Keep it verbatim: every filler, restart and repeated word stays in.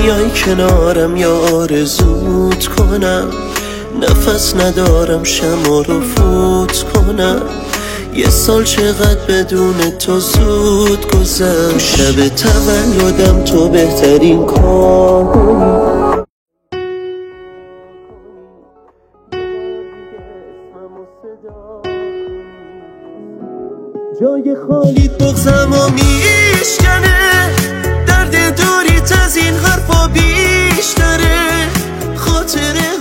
بیای کنارم یا آرزوت کنم، نفس ندارم شمع رو فوت کنم. یه سال چقدر بدون تو زود گذشت، شب تولدم تو بهترین کار کنی. جای خالیت بغزم و میشکنه، درد دوریت از این حرفا بیشتره. خاطره